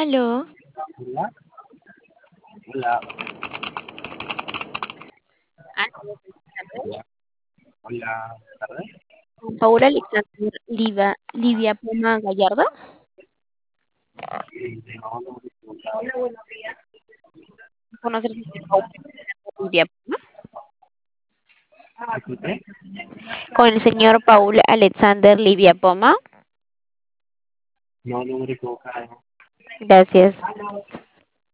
Aló, Hola, hola, aló, buenas tardes. hola, hola, buenas tardes. Con Paula Alexander Livia Poma Gallardo. No, no me preguntaba. ¿Conoce al señor Paula Alexander Livia Poma? Disculpe. Con el señor Paul Alexander Livia Poma. No, número equivocado. Gracias.